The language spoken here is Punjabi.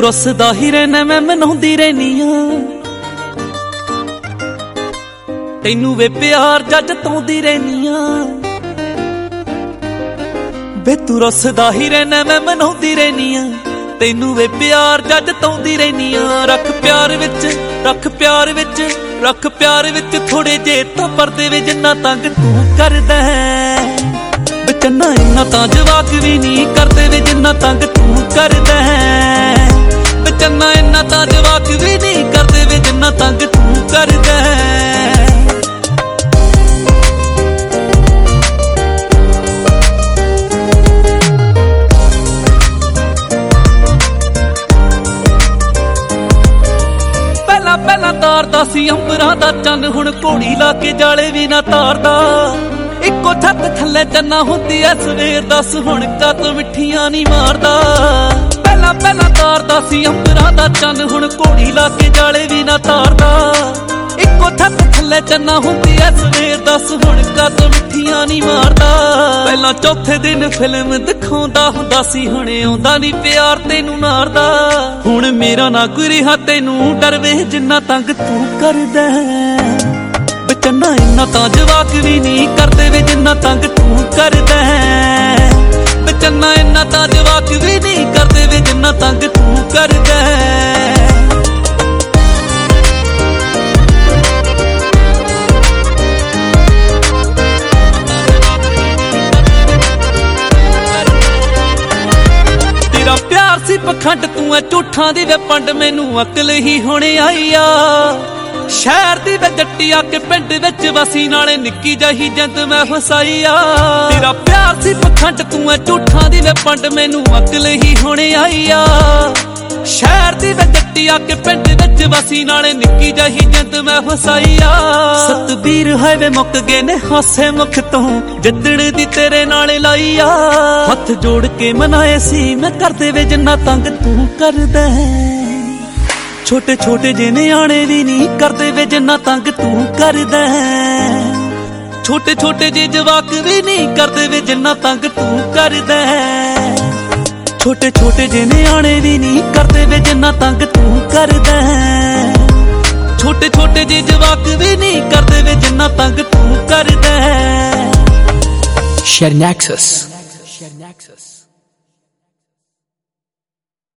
ਰੁੱਸਦਾ ਹੀ ਰਹਿਣਾ ਮੈਂ ਮਨਾਉਂਦੀ ਰਹਿਨੀ ਆ ਤੈਨੂੰ ਵੇ ਪਿਆਰ ਜੱਜ ਤੋਂਦੀ ਰਹਿਨੀ ਆ ਵੇ ਤੂੰ ਰੁੱਸਦਾ ਹੀ ਰਹਿਣਾ ਮੈਂ ਮਨਾਉਂਦੀ ਰਹਿਨੀ ਆ ਤੈਨੂੰ ਵੇ ਪਿਆਰ ਜੱਜ ਤੋਂਦੀ ਰਹਿਨੀ ਆ ਰੱਖ ਪਿਆਰ ਵਿੱਚ ਰੱਖ ਪਿਆਰ ਵਿੱਚ ਰੱਖ ਪਿਆਰ ਵਿੱਚ ਥੋੜੇ ਜੇ ਤਾਂ ਪਰਦੇ ਵੇ ਜਿੰਨਾ ਤੰਗ ਤੂੰ ਕਰਦਾ ਵੇ ਚੰਨਾ ਇੰਨਾ ਤਾਂ ਜਵਾਕ ਵੀ ਨਹੀਂ ਕਰਦੇ ਵੇ ਜਿੰਨਾ ਤੰਗ ਤੂੰ ਕਰਦਾ ਵੇ ਚੰਨਾ ਇੰਨਾ ਤਾਂ ਜਵਾਕ ਵੀ ਨਹੀਂ ਕਰਦੇ ਵੇ ਜਿੰਨਾ ਤੰਗ ਤੂੰ ਕਰਦਾ ਪਹਿਲਾਂ ਤਾਰਦਾ ਸੀ ਅੰਬਰਾਂ ਦਾ ਚੰਨ ਹੁਣ ਘੋੜੀ ਲਾ ਕੇ ਜਾਲੇ ਵੀ ਨਾ ਤਾਰਦਾ ਇੱਕੋ ਛੱਤ ਥੱਲੇ ਚੰਨਾ ਹੁੰਦੀ ਐ ਸਵੇਰ ਦੱਸ ਹੁਣ ਕਦ ਮਿੱਠੀਆਂ ਨਹੀਂ ਮਾਰਦਾ ਪਹਿਲਾਂ ਤਾਰਦਾ ਸੀ ਅੰਬਰਾਂ ਦਾ ਚੰਨ ਹੁਣ ਘੋੜੀ ਲਾ ਕੇ ਜਾਲੇ ਵੀ ਨਾ ਤਾਰਦਾ ਇੱਕੋ ਛੱਤ ਥੱਲੇ ਚੰਨਾ ਹੁੰਦੀ ਐ ਸਵੇਰ ਦੱਸ ਹੁਣ ਕਦ ਮਿੱਠੀਆਂ ਨਹੀਂ ਮਾਰਦਾ ਪਹਿਲਾਂ ਚੌਥੇ ਦਿਨ ਫਿਲਮ ਦਿਖਾਉਂਦਾ ਹੁੰਦਾ ਸੀ ਹੁਣ ਆਉਂਦਾ ਨਹੀਂ ਪਿਆਰ ਤੈਨੂੰ ਨਾਰਦਾ ਹੁਣ ਮੇਰਾ ਨਾ ਕੋਈ ਰਿਹਾ ਤੈਨੂੰ ਡਰ ਵੇ ਜਿੰਨਾ ਤੰਗ ਤੂੰ ਕਰਦਾ ਵੇ ਚੰਨਾ ਇੰਨਾ ਤਾਂ ਜਵਾਕ ਵੀ ਨਹੀਂ ਕਰਦੇ ਵੇ ਜਿੰਨਾ ਤੰਗ ਤੂੰ ਕਰਦਾ ਵੇ ਚੰਨਾ ਇੰਨਾ ਤਾਂ ਜਵਾਕ ਵੀ ਨਹੀਂ ਕਰਦੇ ਵੇ ਜਿੰਨਾ ਤੰਗ ਤੂੰ ਕਰਦਾ ਸੀ ਪਖੰਡ ਤੂੰ ਐ ਝੂਠਾਂ ਦੀ ਵੇ ਪੰਡ ਮੈਨੂੰ ਅਕਲ ਹੀ ਹੁਣ ਆਈ ਆ ਸ਼ਹਿਰ ਦੀ ਵੇ ਜੱਟੀ ਆ ਕੇ ਪਿੰਡ ਵਿੱਚ ਵਸੀ ਨਾਲੇ ਨਿੱਕੀ ਜਹੀ ਜਿੰਦ ਮੈਂ ਫਸਾਈ ਆ ਤੇਰਾ ਪਿਆਰ ਸੀ ਪਖੰਡ ਤੂੰ ਐ ਝੂਠਾਂ ਦੀ ਵੇ ਪੰਡ ਮੈਨੂੰ ਅਕਲ ਹੀ ਹੁਣ ਆਈ ਆ ਸ਼ਹਿਰ ਦੀ ਵੇ ਜੱਟੀ ਆ ਕੇ ਪਿੰਡ ਵਿੱਚ ਵਸੀ ਨਾਲੇ ਨਿੱਕੀ ਜਹੀ ਜਿੰਦ ਮੈਂ ਫਸਾਈ ਆ ਸਤਬੀਰ ਹੈ ਵੇ ਮੁੱਕ ਗਏ ਨੇ ਹਾਸੇ ਮੁਖ ਤੋਂ ਜਿੱਦਣ ਦੀ ਤੇਰੇ ਨਾਲ ਲਾਈ ਆ ਹੱਥ ਜੋੜ ਕੇ ਮਨਾਏ ਸੀ ਮੈਂ ਕਰਦੇ ਵੇ ਜਿੰਨਾ ਤੰਗ ਤੂੰ ਕਰਦਾ ਛੋਟੇ ਛੋਟੇ ਜਿਹੇ ਨਿਆਣੇ ਵੀ ਨਹੀਂ ਕਰਦੇ ਵੇ ਜਿੰਨਾ ਤੰਗ ਤੂੰ ਕਰਦਾ ਛੋਟੇ ਛੋਟੇ ਜਿਹੇ ਜਵਾਕ ਵੀ ਨਹੀਂ ਕਰਦੇ ਵੇ ਜਿੰਨਾ ਤੰਗ ਤੂੰ ਕਰਦਾ ਛੋਟੇ ਛੋਟੇ ਜਿਹੇ ਨਿਆਣੇ ਵੀ ਨਹੀਂ ਕਰਦੇ ਵੇ ਜਿੰਨਾ ਤੰਗ ਤੂੰ ਕਰਦਾ ਛੋਟੇ ਛੋਟੇ ਜਿਹੇ ਜਵਾਕ ਵੀ ਨਹੀਂ ਕਰਦੇ ਵੇ ਜਿੰਨਾ ਤੰਗ ਤੂੰ ਕਰਦਾ Share Nexus.